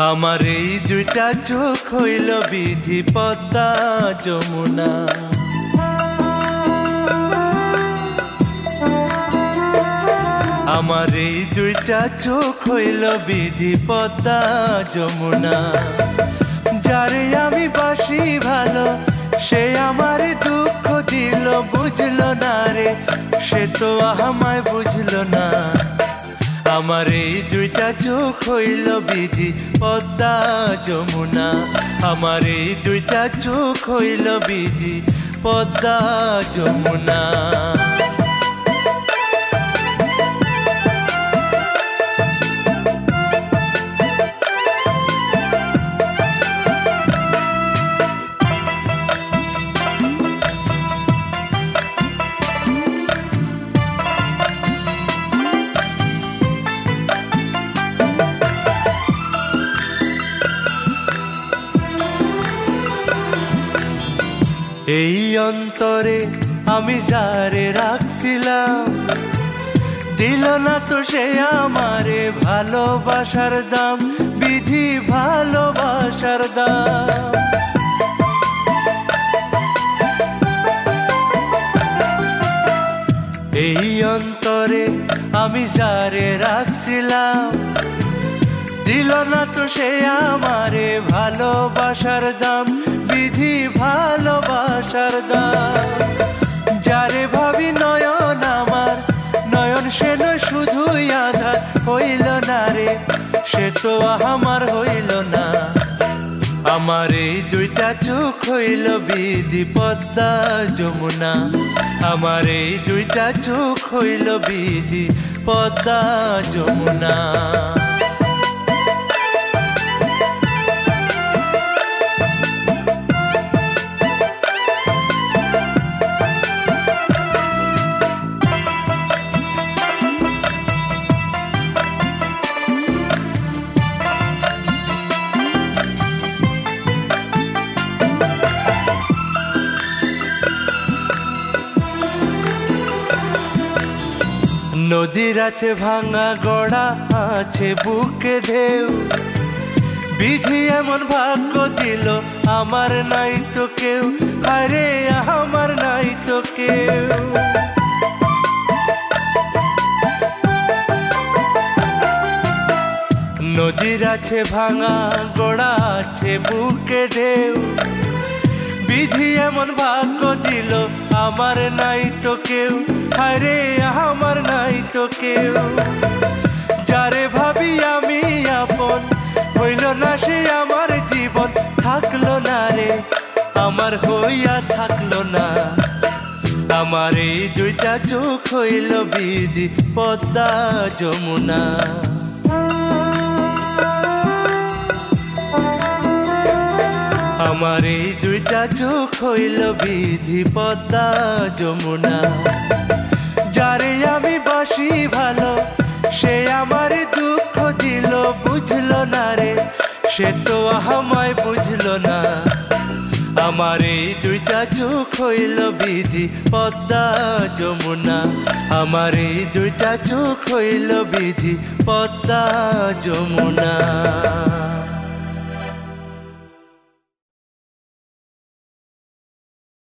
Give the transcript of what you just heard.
আমার এই দুইটা চোখ হইল বিধি পদ্মা যমুনা। আমার এই দুইটা চোখ হইল বিধি পদ্মা যমুনা। যারে আমি বাসি ভালো সে আমার দুঃখ দিল বুঝলো না রে, সে তো আমায় বুঝলো না। আমার এই দুইটা চোখ হইল বিধি পদ্মা যমুনা। আমার এই দুইটা চোখ হইল বিধি পদ্মা যমুনা। এই অন্তরে আমি যারে রাখছিলাম দিল না তো সে আমারে ভালোবাসার দাম, বিধি ভালোবাসার দাম। এই অন্তরে আমি যারে রাখছিলাম দিল না তো সে আমারে ভালোবাসার দাম, বিধি ভালোবাসার দাম। যারে ভাবি নয়ন আমার নয়ন সে শুধুই আধার হইল না রে, সে তো আমার হইল না। আমার এই দুইটা চোখ হইল বিধি পদ্মা যমুনা। আমার এই দুইটা চোখ হইল বিধি পদ্মা যমুনা। নদীর আছে ভাঙা গড়া আছে বুকে ঢেউ, বিধি এমন ভাগ্য দিল আমার নাই তো কেউ, আরে আমার নাই তো কেউ। নদীর আছে ভাঙা গড়া আছে বুকে ঢেউ, বিধি এমন ভাগ্য দিল আমার নাই তো কেউ, আরে আমার নাই তো কেউ। যারে ভাবি আমি আপন হইল না সে আমার জীবন থাকলো না রে, আমার হইয়া থাকলো না। আমার এই দুইটা চোখ হইল বিধি পদ্মা যমুনা। আমার এই দুইটা চোখ হইল বিধি পদ্মা যমুনা। যারে আমি বাসি ভালো সে আমার দুঃখ দিল বুঝলো না রে, সে তো আমায় বুঝলো না। আমার এই দুইটা চোখ হইল বিধি পদ্মা যমুনা। আমার এই দুইটা চোখ হইল বিধি পদ্মা যমুনা।